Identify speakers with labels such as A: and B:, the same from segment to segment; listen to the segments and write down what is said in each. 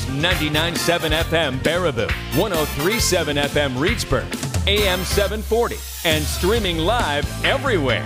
A: is 99.7 FM Baraboo, 103.7 FM Reedsburg, AM 740, and streaming live everywhere.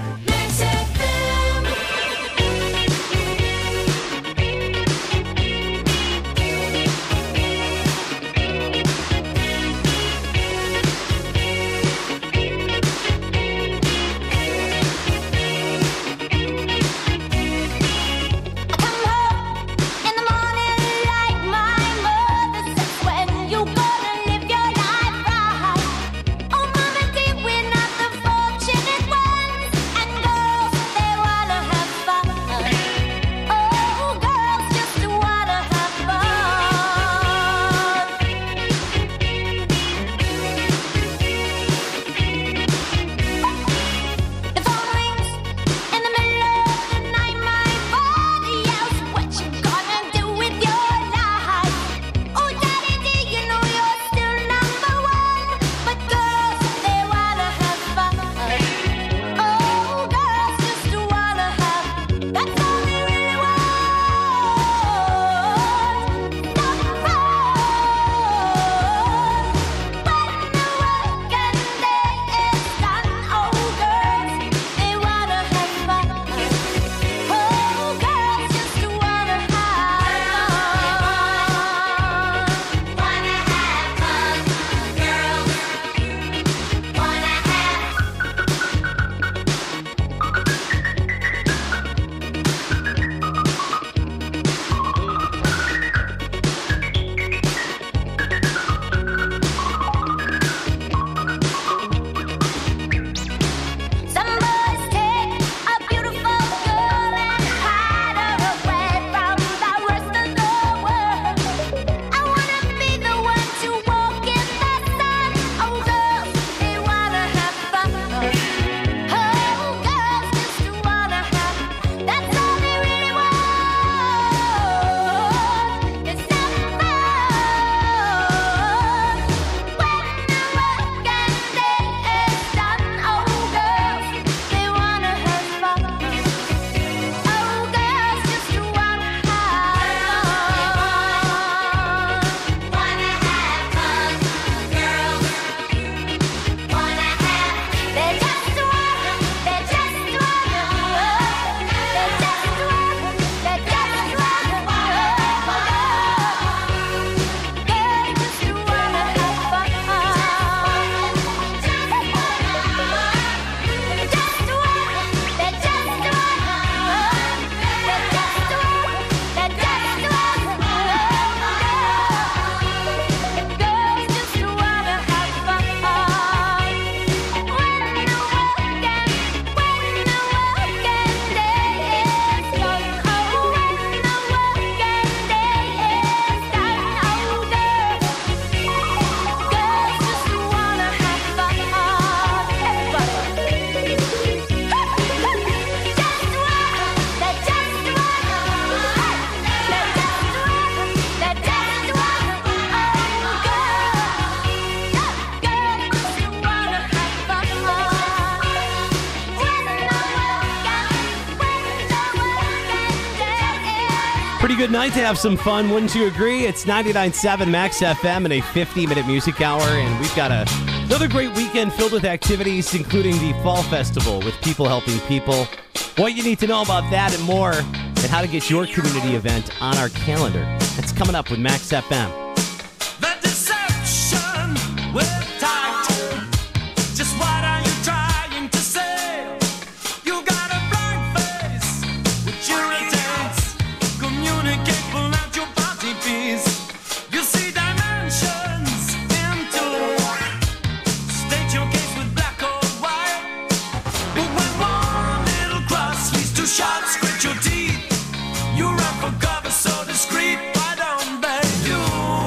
B: Pretty good night to have some fun, wouldn't you agree? It's 99.7 Max FM and a 50-minute music hour, and we've got another great weekend filled with activities, including the Fall Festival with People Helping People. What you need to know about that and more, and how to get your community event on our calendar. That's coming up with Max FM.
C: The deception with tact. Just what are you trying to say? You got a blank face with irritates. Communicate, pull out your party piece. You see dimensions into. State your case with black or white. But when one little cross leads to shots, grit your teeth. You run for cover so discreet. Why don't they do?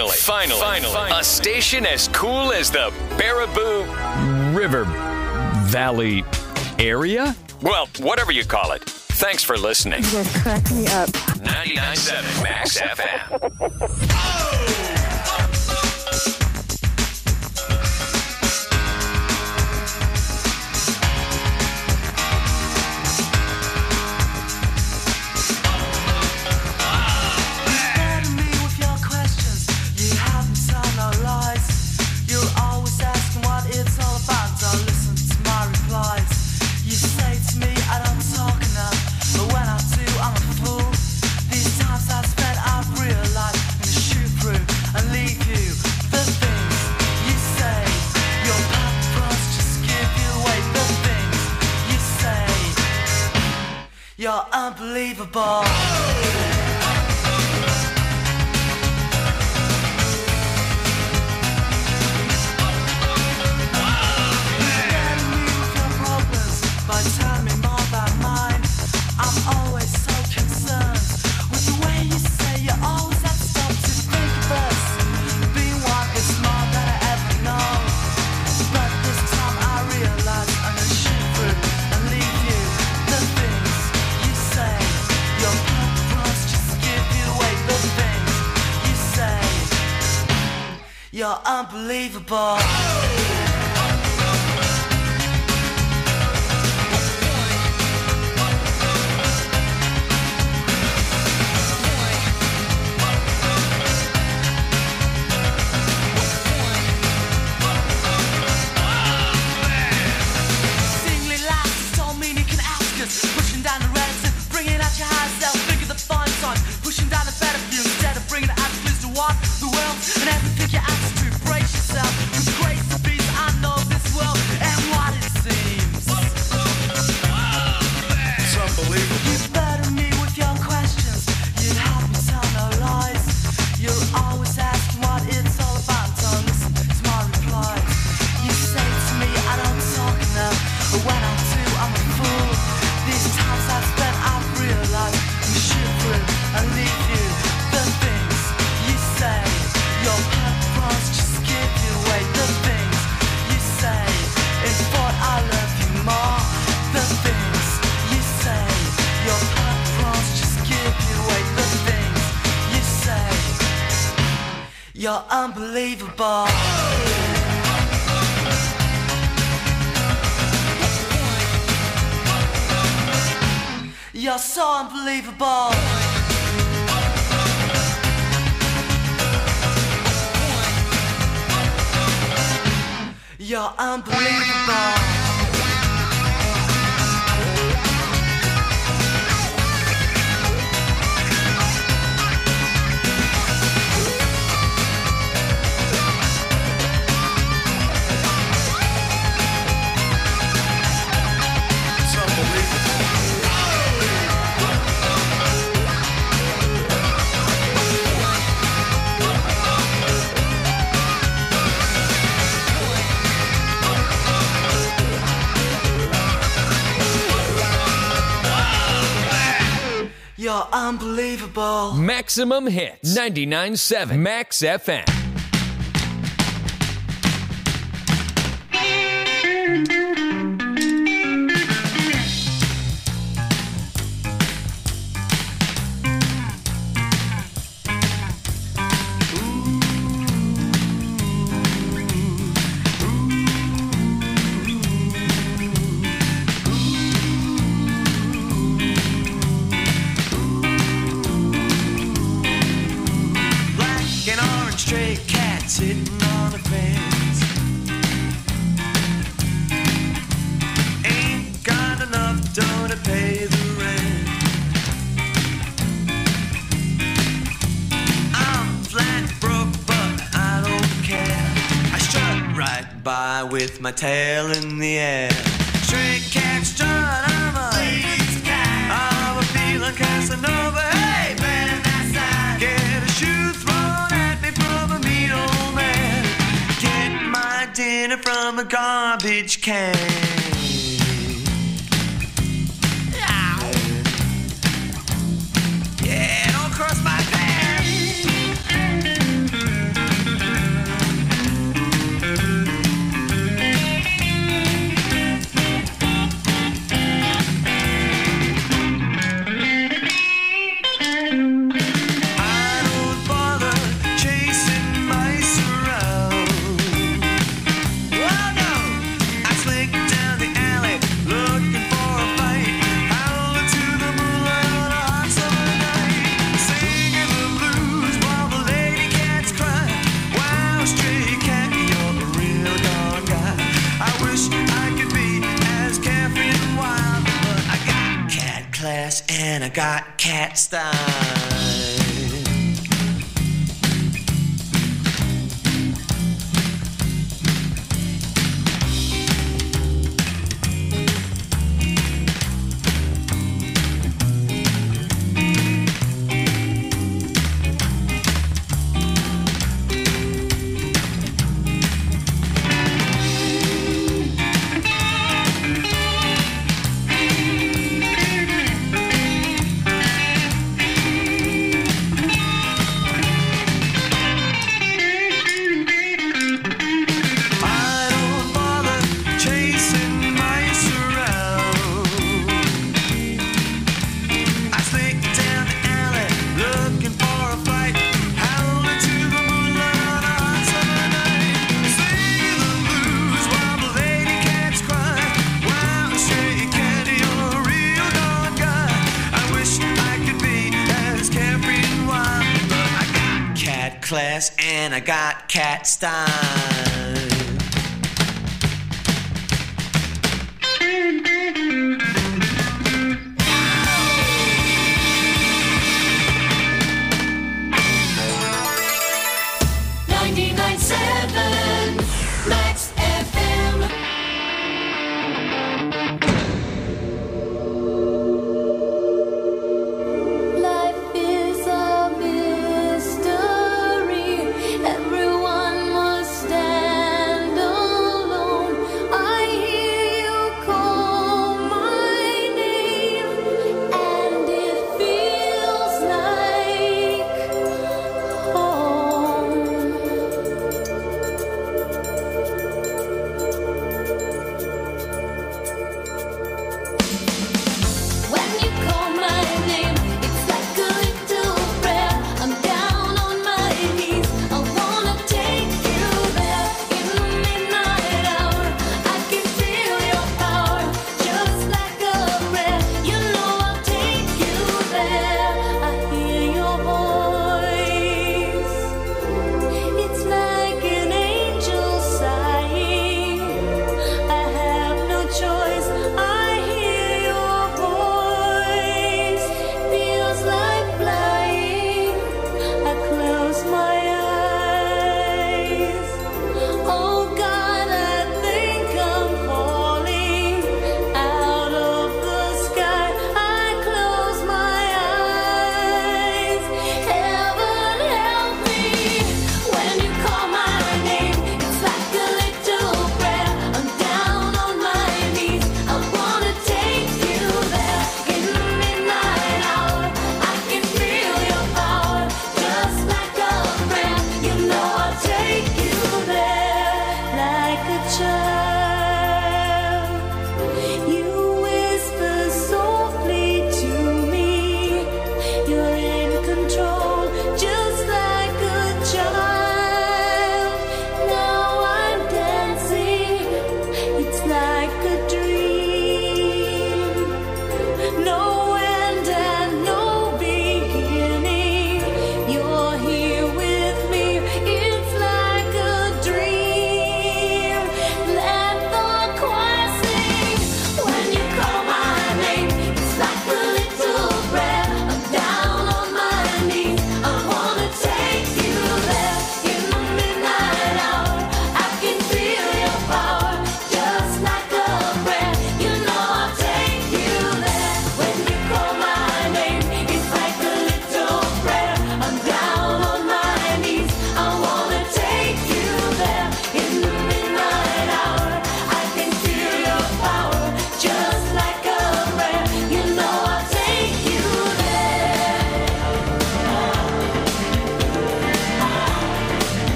A: Finally, a station as cool as the Baraboo River Valley area? Well, whatever you call it. Thanks for listening.
D: You guys crack me up.
A: 99.7 Max FM.
C: You're unbelievable. You're unbelievable. Singly laughs don't mean you can ask us. Pushing down the relative, bringing out your higher self. Think of the fun times, pushing down the better view instead of bringing it out to what the world and everything you ask to brace yourself. With grace and peace, I know this world and what it seems. It's unbelievable. You better me with your questions. You'd help me tell no lies. You're always asking what it's all about. Don't listen to my replies. You say to me I don't talk enough, but when I do, I'm a fool. These times I've spent, I've realized I'm shoot through and leave you the things you say. Your purpose just give you away the things you say. In thought I love you more. The things you say. Your purpose just give you away the things you say. You're unbelievable. You're so unbelievable. You're unbelievable. You're unbelievable.
A: Maximum hits. 99.7 Max FM.
C: Stray cat sitting on the fence. Ain't got enough dough to pay the rent. I'm flat broke, but I don't care. I strut right by with my tail in the air. Stray cat strut, I'm a lady's cat. I'm a feeling Casanova. Hey man, that's that. Get a shoe thrown at me from a mean old man. Get my dinner from a garbage can. Yeah, don't cross my path. and I got cat style. Class and I got cat style.
D: 99.7 Max FM.
E: Life is a mystery. Everyone must stand.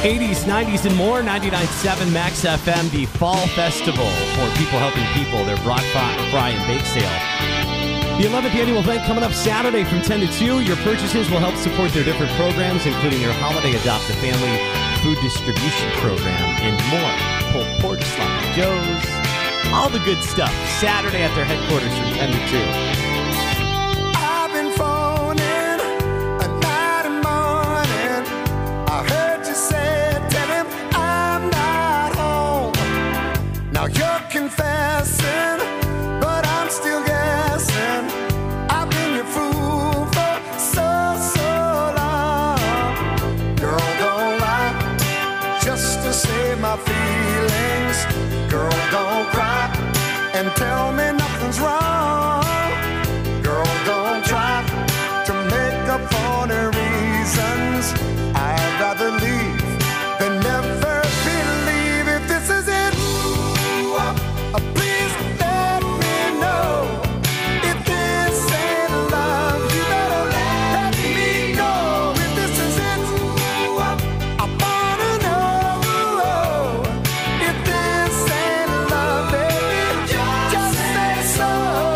B: 80s, 90s, and more. 99.7 Max FM, the Fall Festival for People Helping People, their Brock Fry and Bake Sale. The 11th annual event coming up Saturday from 10 to 2. Your purchases will help support their different programs, including their Holiday Adopt a Family food distribution program and more. Pulled pork, sloppy joes, all the good stuff. Saturday at their headquarters from 10 to 2.
C: I've been phoning a night and morning. I heard you say, tell him I'm not home. Now you're confessing, but I'm still guessing. I've been your fool for so long. Girl, don't lie just to save my feelings. Girl, don't cry and tell me nothing's wrong. Girl, don't try to make up for the reasons. I'd rather leave than never believe. If this is it, please let me know. If this ain't love, you better let me go. If this is it, I wanna know. If this ain't love, baby, just say so.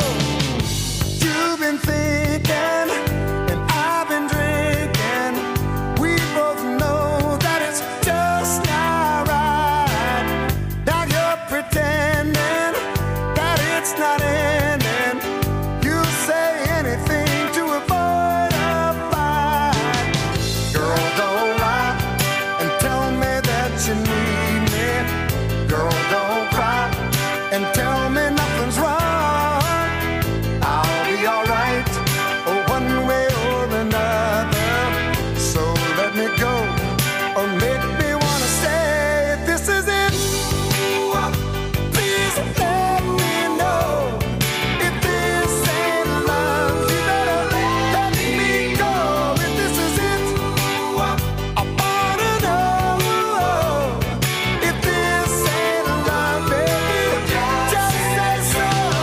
C: You've been thinking, and I've been drinking. We both know that it's just not right. Now you're pretending that it's not ending. You say anything to avoid a fight. Girl, don't lie and tell me that you need me. Girl, don't cry and tell me nothing's wrong. I'll be alright, one way or another. So let me go or make me wanna stay. If this is it, please let me know. If this ain't love, you better let me go. If this is it, I wanna know. If this ain't love, baby, just say so.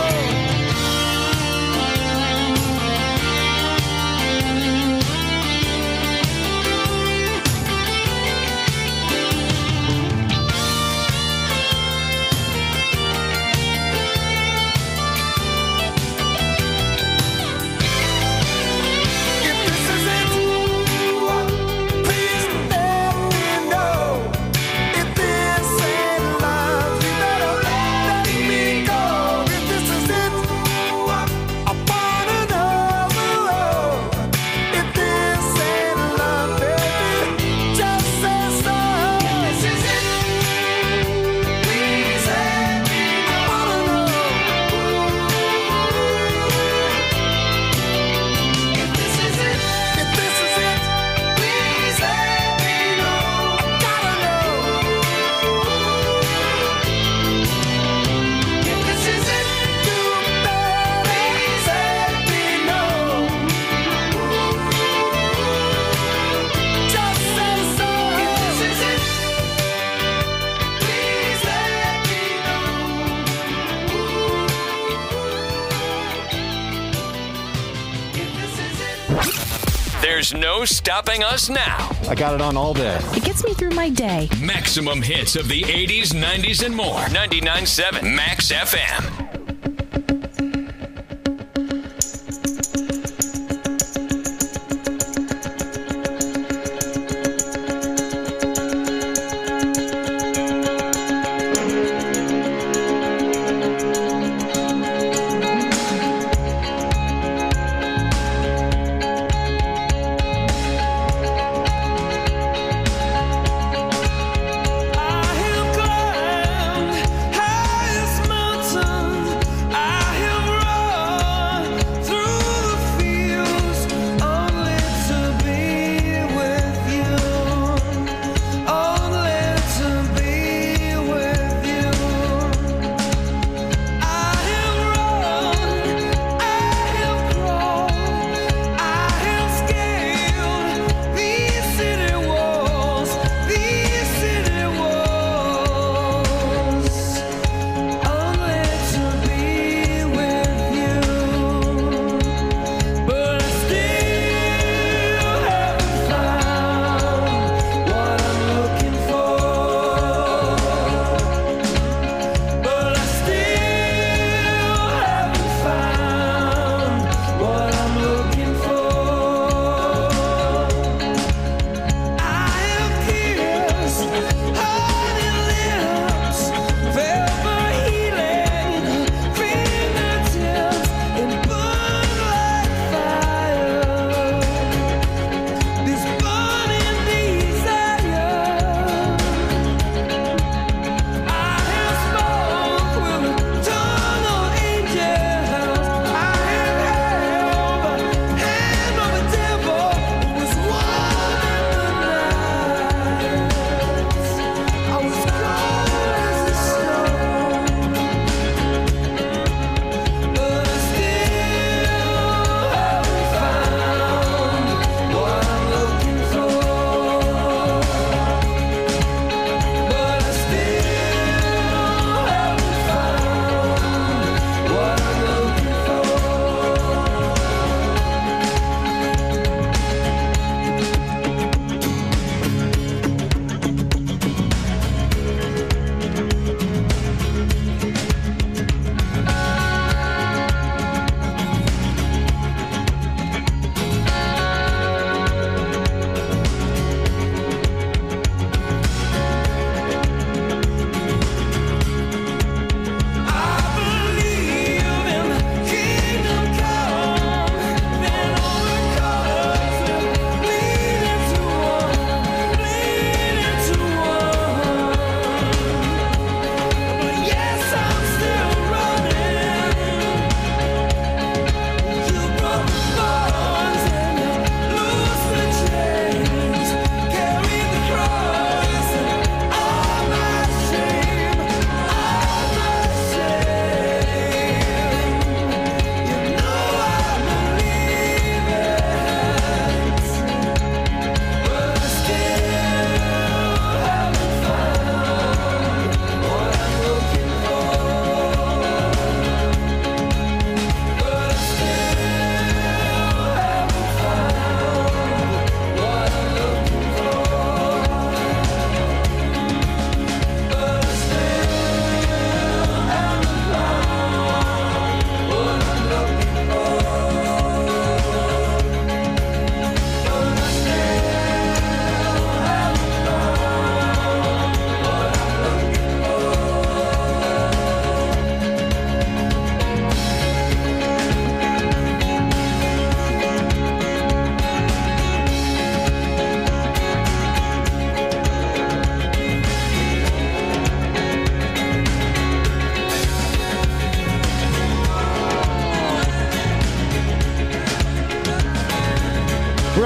C: If this is it, please let me know. If this ain't love, you better let me go. If this is it, I wanna know. If this ain't love, baby, just say so. If this is it, please let me know. I wanna know. If this is it, please let me know. I gotta know. If this is it, you please let me know. Just say so. If this is it, please let me know. If this is it.
A: There's no stopping us now.
F: I got it on all day.
G: It gets me through my day.
A: Maximum hits of the 80s, 90s, and more. 99.7 Max FM.
C: I have climbed highest mountain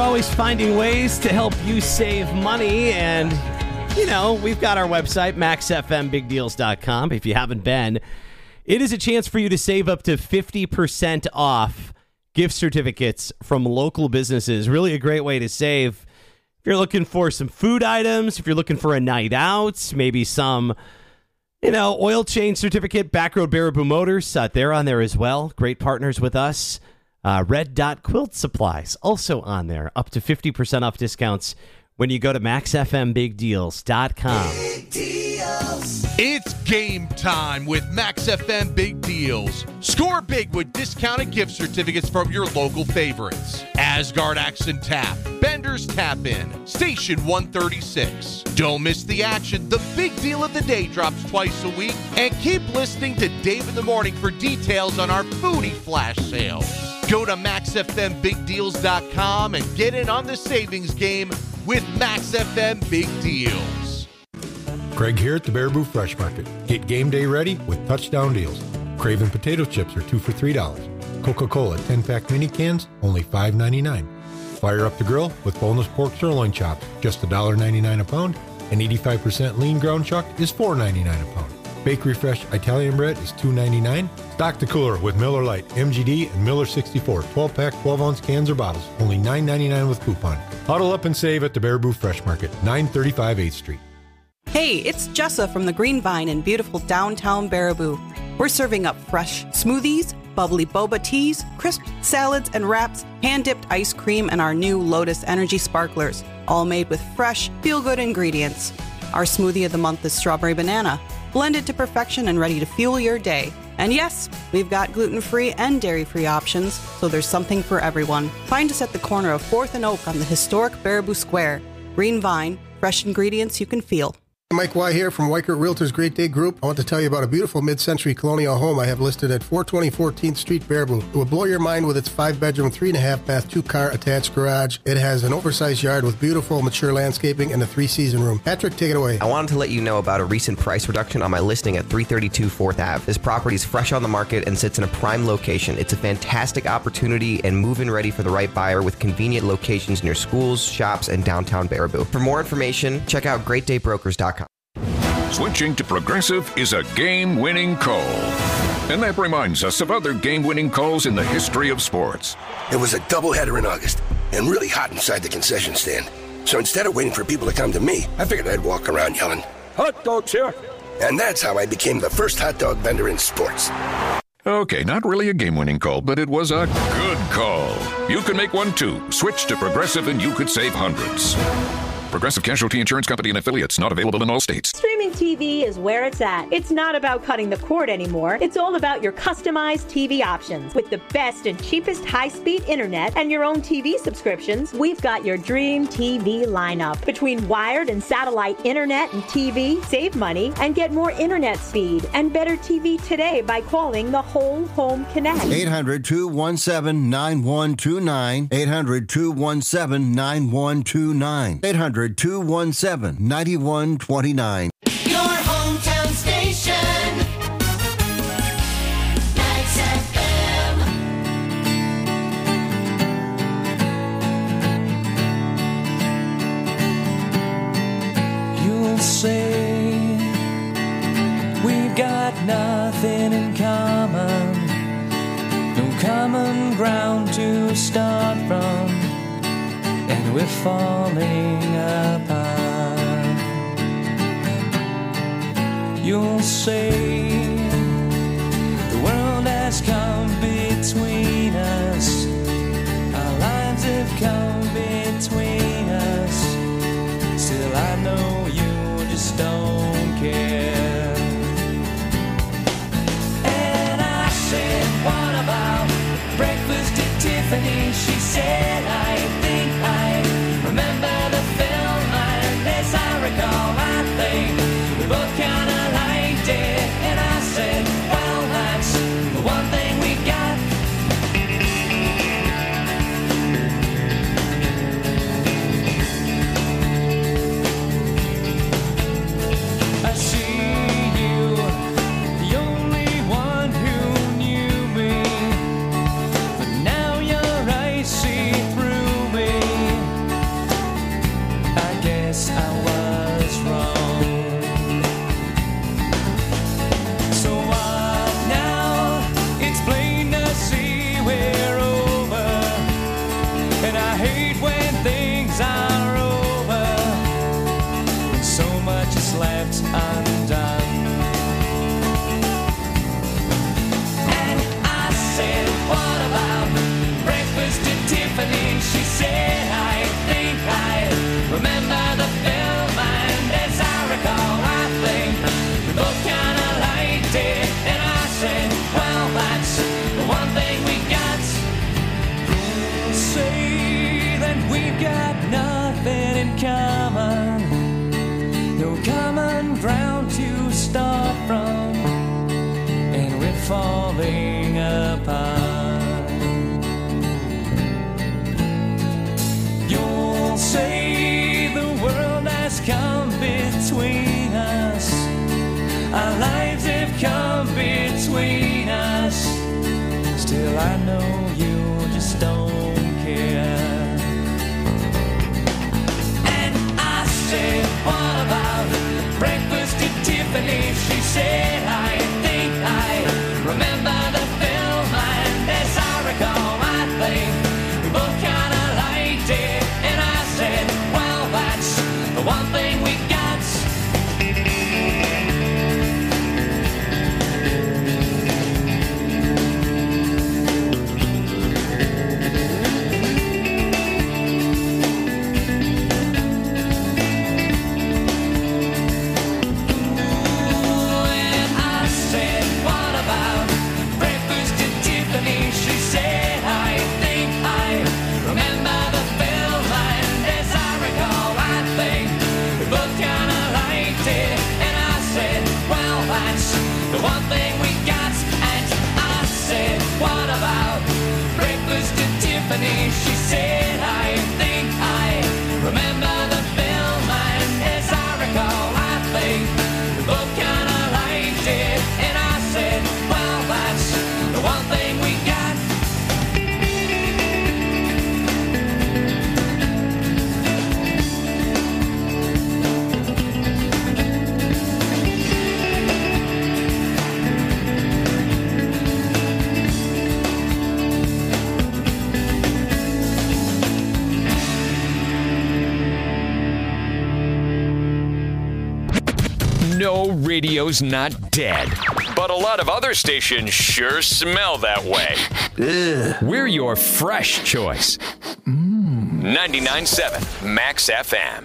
B: always finding ways to help you save money. And, you know, we've got our website, maxfmbigdeals.com. If you haven't been, it is a chance for you to save up to 50% off gift certificates from local businesses. Really a great way to save. If you're looking for some food items, if you're looking for a night out, maybe some, you know, oil change certificate, Backroad Baraboo Motors, they're on there as well. Great partners with us. Red Dot Quilt Supplies, also on there. Up to 50% off discounts when you go to maxfmbigdeals.com.
F: Big deals. It's game time with Max FM Big Deals. Score big with discounted gift certificates from your local favorites. Asgard Axe and Tap, Bender's Tap In, Station 136. Don't miss the action. The big deal of the day drops twice a week. And keep listening to Dave in the Morning for details on our foodie flash sales. Go to maxfmbigdeals.com and get in on the savings game with Max FM Big Deals.
G: Craig here at the Baraboo Fresh Market. Get game day ready with touchdown deals. Craven potato chips are 2 for $3. Coca-Cola 10-pack mini cans, only $5.99. Fire up the grill with boneless pork sirloin chops, just $1.99 a pound, and 85% lean ground chuck is $4.99 a pound. Bakery Fresh Italian bread is $2.99. Stock the cooler with Miller Lite, MGD, and Miller 64. 12-pack, 12-ounce cans or bottles. Only $9.99 with coupon. Huddle up and save at the Baraboo Fresh Market, 935 8th Street.
H: Hey, it's Jessa from the Green Vine in beautiful downtown Baraboo. We're serving up fresh smoothies, bubbly boba teas, crisp salads and wraps, hand-dipped ice cream, and our new Lotus Energy Sparklers, all made with fresh, feel-good ingredients. Our smoothie of the month is strawberry banana, blended to perfection and ready to fuel your day. And yes, we've got gluten-free and dairy-free options, so there's something for everyone. Find us at the corner of 4th and Oak on the historic Baraboo Square. Green Vine, fresh ingredients you can feel.
I: Mike Y here from Weichert Realtors Great Day Group. I want to tell you about a beautiful mid-century colonial home I have listed at 420 14th Street, Baraboo. It will blow your mind with its 5-bedroom, 3.5-bath, 2-car attached garage. It has an oversized yard with beautiful mature landscaping and a 3-season room. Patrick, take it away.
J: I wanted to let you know about a recent price reduction on my listing at 332 4th Ave. This property is fresh on the market and sits in a prime location. It's a fantastic opportunity and move-in ready for the right buyer with convenient locations near schools, shops, and downtown Baraboo. For more information, check out greatdaybrokers.com.
K: Switching to Progressive is a game-winning call. And that reminds us of other game-winning calls in the history of sports.
L: It was a doubleheader in August and really hot inside the concession stand. So instead of waiting for people to come to me, I figured I'd walk around yelling, "Hot dogs here!" And that's how I became the first hot dog vendor in sports.
K: Okay, not really a game-winning call, but it was a good call. You can make one too. Switch to Progressive and you could save hundreds. Progressive Casualty Insurance Company and affiliates, not available in all states.
M: Streaming TV is where it's at. It's not about cutting the cord anymore. It's all about your customized TV options. With the best and cheapest high-speed internet and your own TV subscriptions, we've got your dream TV lineup. Between wired and satellite internet and TV, save money and get more internet speed and better TV today by calling the Whole Home Connect.
N: 800-217-9129. 800-217-9129. 800-217-9129.
D: Your hometown station. Max FM.
C: You'll say we've got nothing in common, no common ground to start from, and we're falling apart. You'll say the world has come between us, our lives have come between us. Still I know you just don't care. And I said, what about breakfast at Tiffany? She said, I think I remember the film, and as I recall, I think we both kinda liked it. And I hate when things are over, when so much is left undone. And I said, what about breakfast at Tiffany? She said, I think I remember the film, and as I recall, I think we both kind of liked it. And I said, well, that's the one thing we got. Say that we've got nothing in common, no common ground to start from, and we're falling apart. You'll say the world has come between us, our lives have come between us. Still I know you just don't care. And I said, what about breakfast at Tiffany? She said, I think I remember the film, and as I recall, I think we both kind of liked it. And I said, well, that's the one thing we got. She said, I think I remember the film, and as I recall, I think we both kind of liked it. And I said, well, that's the one thing we got. And I said, what about breakfast at Tiffany? She said, I think I remember the film, and as I recall, I think we both kind of liked it. And I said, well, that's the one thing we got.
A: No, radio's not dead. But a lot of other stations sure smell that way. We're your fresh choice. 99.7 Max FM.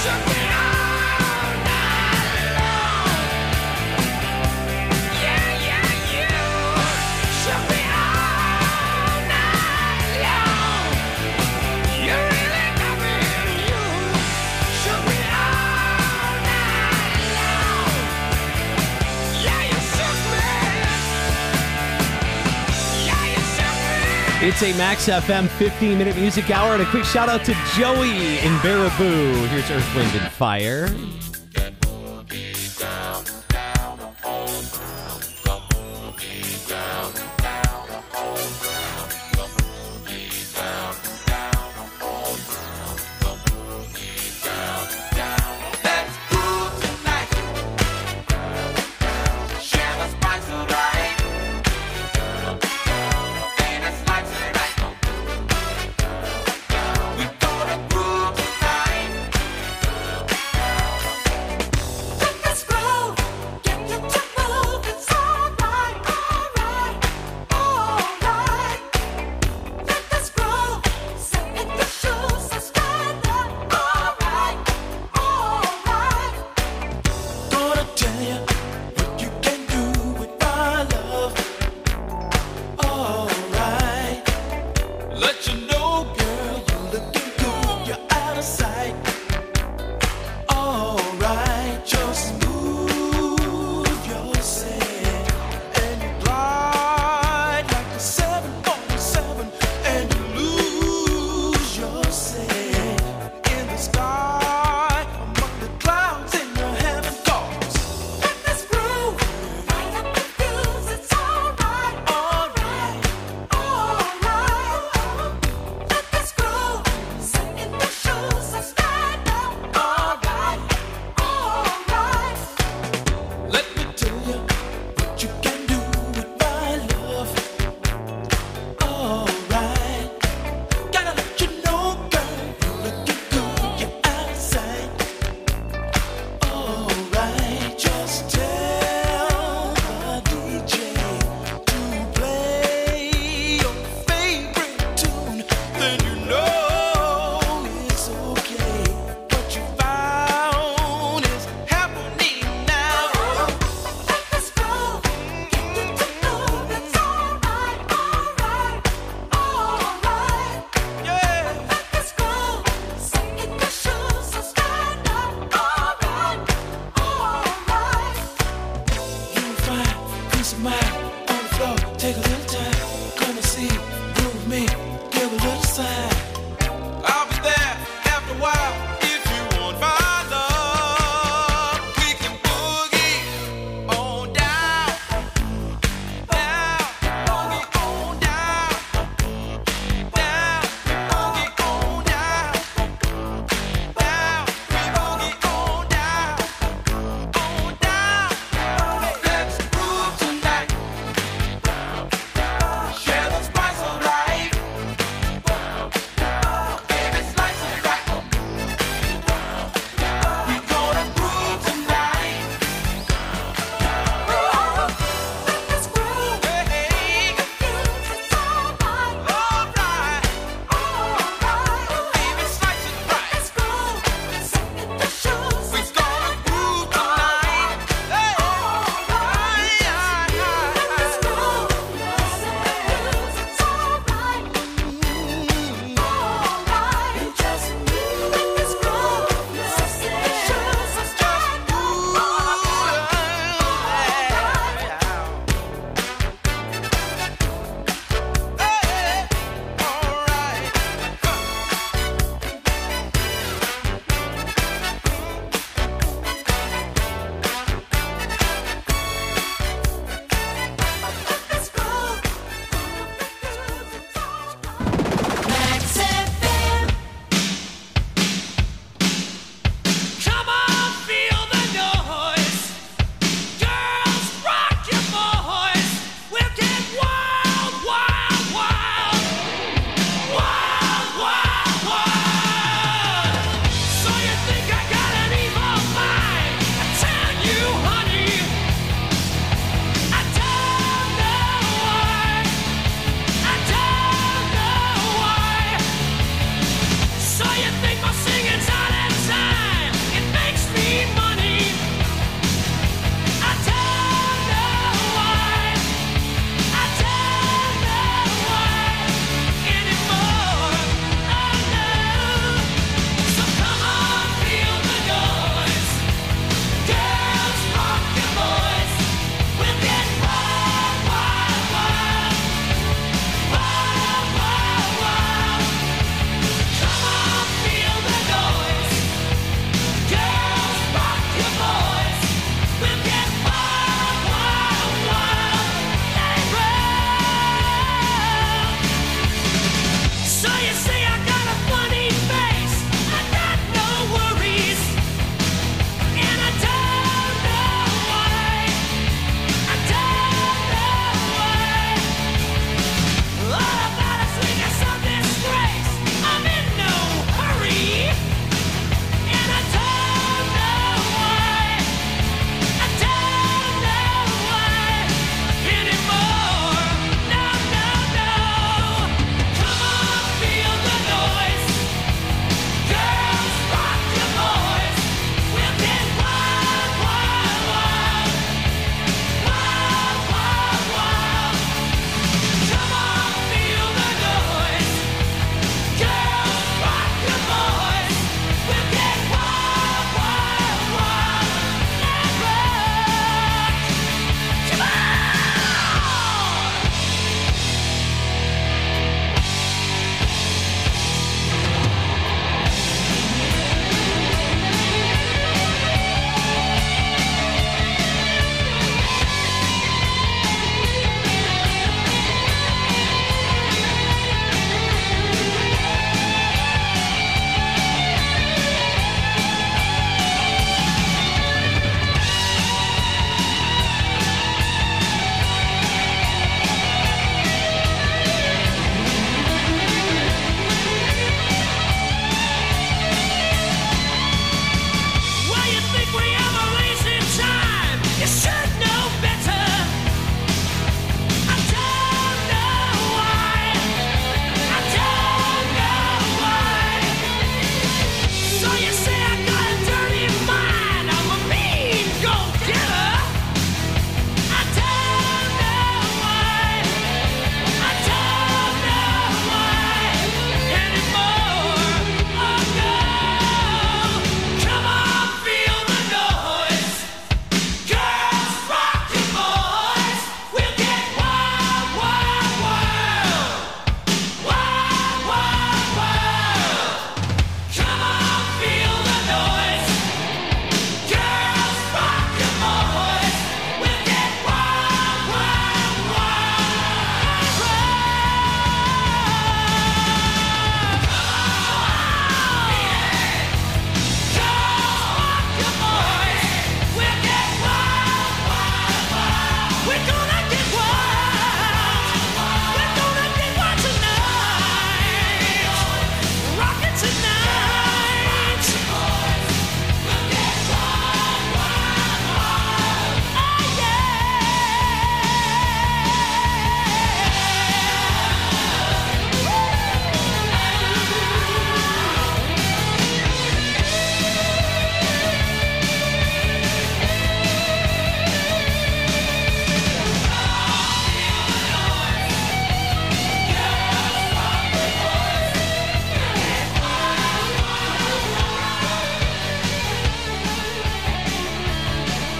B: It's a Max FM 15-minute music hour, and a quick shout-out to Joey in Baraboo. Here's Earth, Wind, and Fire.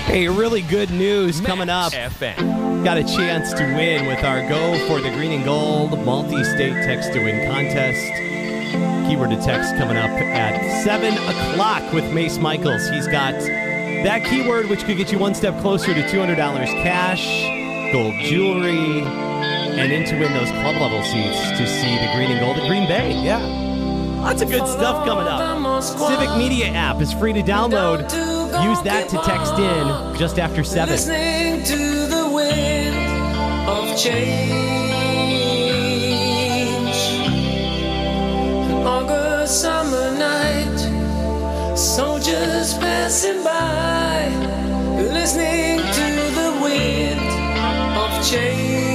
B: Hey, really good news coming up.
A: FM.
B: Got a chance to win with our Go for the Green and Gold multi-state text to win contest. Keyword to text coming up at 7 o'clock with Mace Michaels. He's got that keyword, which could get you one step closer to $200 cash, gold jewelry, and in to win those club level seats to see the Green and Gold at Green Bay. Yeah. Lots of good stuff coming up. Civic Media app is free to download. Use that to text in just after 7.
C: Listening to the wind of change. An August summer night, soldiers passing by, listening to the wind of change.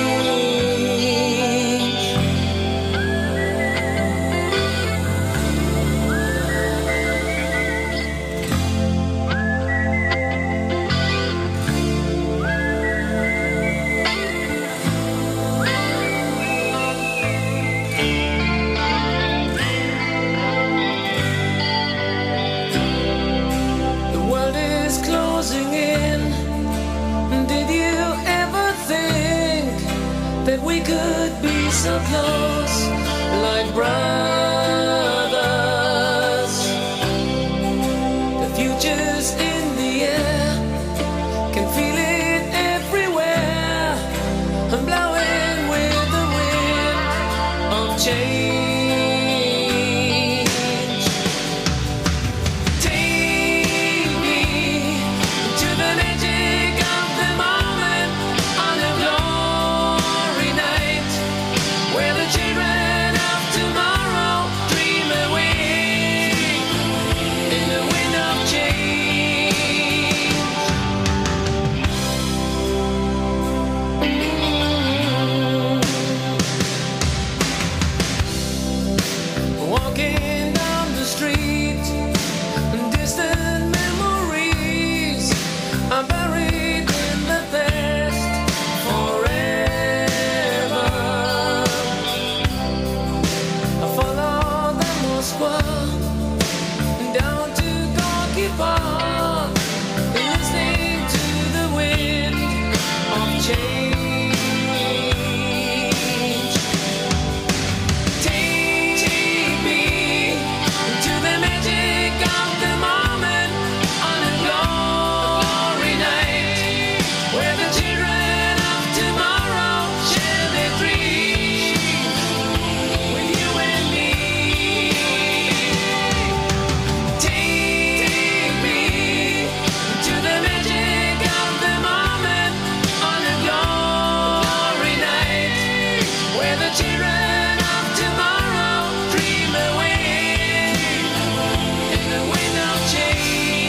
C: We could be so close, like brothers. The future's in the air, can feel it everywhere. I'm blowing with the wind of change. Take me to the magic of the moment on a glory night, where the children of tomorrow dream away in the wind of change. Walking down the street, distant memories are buried in the past forever. I follow the Moskwa down to Gorky Park, listening to the wind of change. Take me to the magic of the moment on a glory night, where the children of tomorrow share their dreams with you and me. Take me to the magic of the moment on a glory night, where the children of tomorrow dream away in the wind of change.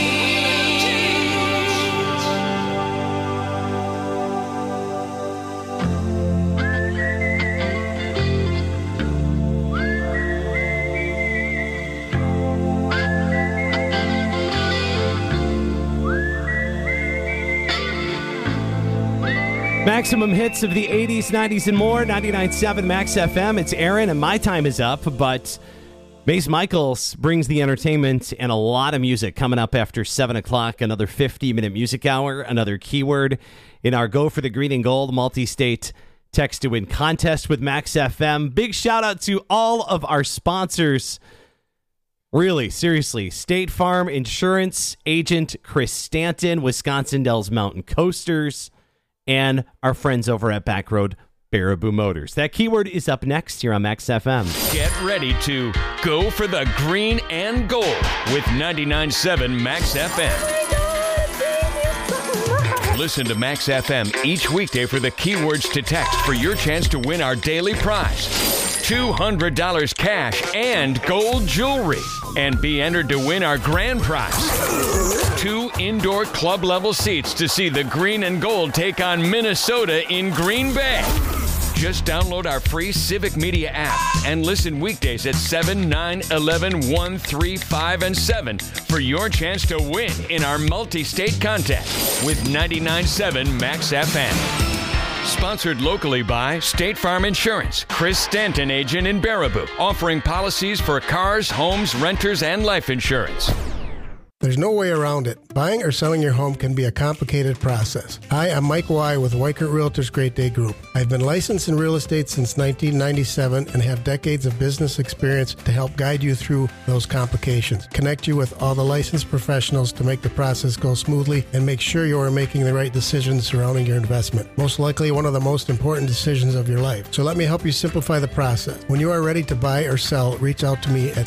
B: Maximum hits of the 80s, 90s, and more. 99.7 Max FM. It's Aaron, and my time is up, but Mace Michaels brings the entertainment and a lot of music coming up after 7 o'clock. Another 50-minute music hour, another keyword in our Go for the Green and Gold multi-state text to win contest with Max FM. Big shout out to all of our sponsors. Really, seriously, State Farm Insurance Agent Chris Stanton, Wisconsin Dells Mountain Coasters, and our friends over at Backroad Baraboo Motors. That keyword is up next here on Max FM.
A: Get ready to go for the green and gold with 99.7 Max FM. Listen to Max FM each weekday for the keywords to text for your chance to win our daily prize, $200 cash and gold jewelry, and be entered to win our grand prize, 2 indoor club level seats to see the Green and Gold take on Minnesota in Green Bay. Just download our free Civic Media app and listen weekdays at 7, 9, 11, 1, 3, 5, and 7 for your chance to win in our multi-state contest with 99.7 Max FM. Sponsored locally by State Farm Insurance, Chris Stanton, agent in Baraboo, offering policies for cars, homes, renters, and life insurance.
I: There's no way around it. Buying or selling your home can be a complicated process. Hi, I'm Mike Y. with Weichert Realtors Great Day Group. I've been licensed in real estate since 1997 and have decades of business experience to help guide you through those complications, connect you with all the licensed professionals to make the process go smoothly, and make sure you are making the right decisions surrounding your investment. Most likely one of the most important decisions of your life. So let me help you simplify the process. When you are ready to buy or sell, reach out to me at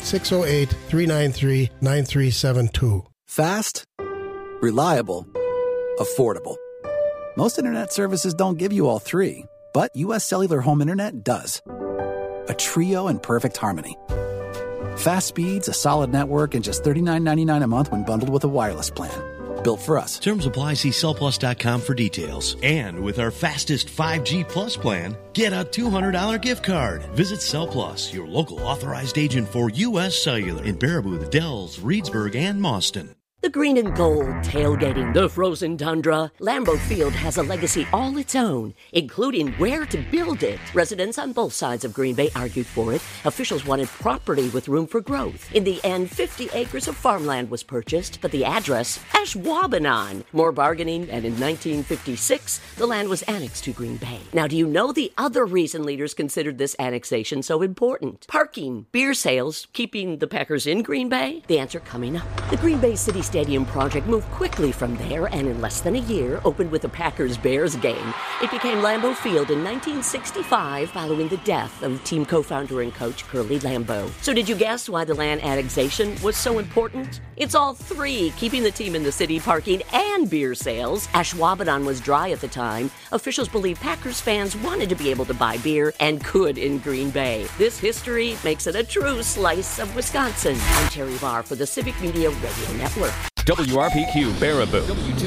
I: 608-393-9372.
O: Fast, reliable, affordable. Most internet services don't give you all three, but U.S. Cellular Home Internet does. A trio in perfect harmony. Fast speeds, a solid network, and just $39.99 a month when bundled with a wireless plan. Built for us.
P: Terms apply. See cellplus.com for details. And with our fastest 5G Plus plan, get a $200 gift card. Visit CellPlus, your local authorized agent for U.S. Cellular in Baraboo, the Dells, Reedsburg, and Mauston.
Q: The green and gold, tailgating the frozen tundra. Lambeau Field has a legacy all its own, including where to build it. Residents on both sides of Green Bay argued for it. Officials wanted property with room for growth. In the end, 50 acres of farmland was purchased, but the address, Ashwaubenon. More bargaining, and in 1956, the land was annexed to Green Bay. Now, do you know the other reason leaders considered this annexation so important? Parking, beer sales, keeping the Packers in Green Bay? The answer coming up. The Green Bay City Stadium project moved quickly from there and in less than a year opened with a Packers-Bears game. It became Lambeau Field in 1965 following the death of team co-founder and coach Curly Lambeau. So did you guess why the land annexation was so important? It's all three, keeping the team in the city, parking, and beer sales. Ashwaubenon was dry at the time. Officials believe Packers fans wanted to be able to buy beer and could in Green Bay. This history makes it a true slice of Wisconsin. I'm Terry Barr for the Civic Media Radio Network.
A: WRPQ Baraboo,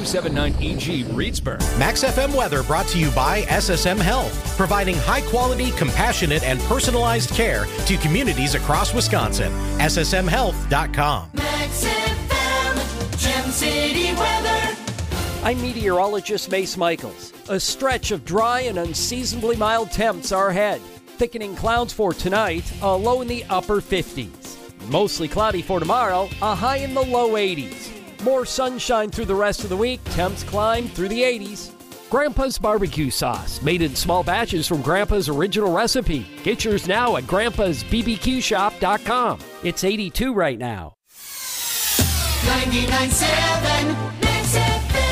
A: W279EG Reedsburg.
R: Max FM weather brought to you by SSM Health, providing high-quality, compassionate, and personalized care to communities across Wisconsin. SSMHealth.com.
D: Max FM, Gem City weather.
S: I'm meteorologist Mace Michaels. A stretch of dry and unseasonably mild temps are ahead. Thickening clouds for tonight, a low in the upper 50s. Mostly cloudy for tomorrow, a high in the low 80s. More sunshine through the rest of the week, temps climb through the 80s. Grandpa's barbecue sauce, made in small batches from Grandpa's original recipe. Get yours now at grandpa'sbbqshop.com. It's 82 right now.
D: 99.7 Max FM.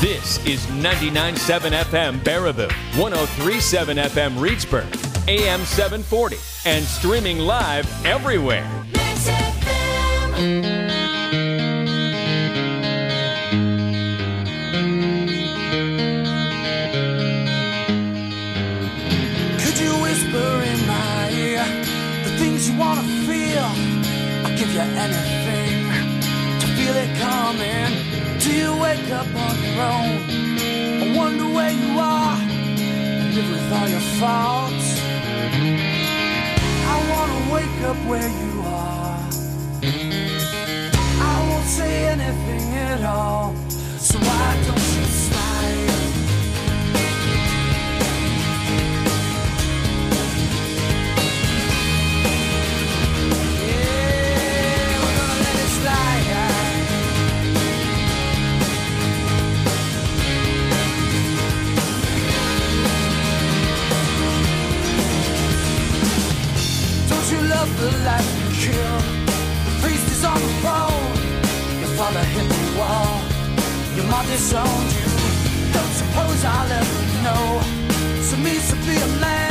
A: This is 99.7 FM Baraboo, 103.7 FM Reedsburg, AM 740, and streaming live everywhere.
D: Mix FM.
C: Could you whisper in my ear the things you wanna feel? I'll give you anything to feel it coming. Do you wake up on your own? I wonder where you are and live with all your faults. I wanna wake up where you are. I won't say anything at all, so why don't you slide? Yeah, we're gonna let it slide. You love the life you kill. The priest is on the throne. Your father hit the wall. Your mom disowned you. Don't suppose I'll ever know. So means to be a man.